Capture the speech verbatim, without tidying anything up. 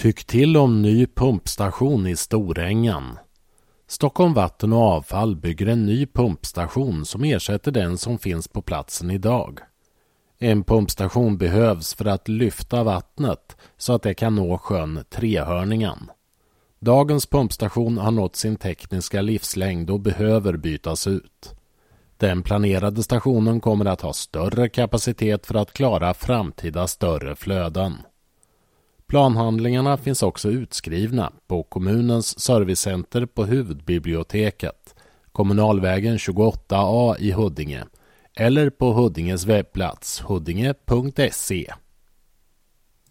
Tyck till om ny pumpstation i Storängen. Stockholm Vatten och Avfall bygger en ny pumpstation som ersätter den som finns på platsen idag. En pumpstation behövs för att lyfta vattnet så att det kan nå sjön Trehörningen. Dagens pumpstation har nått sin tekniska livslängd och behöver bytas ut. Den planerade stationen kommer att ha större kapacitet för att klara framtida större flöden. Planhandlingarna finns också utskrivna på kommunens servicecenter på huvudbiblioteket, Kommunalvägen tjugoåtta A i Huddinge, eller på Huddinges webbplats huddinge punkt se.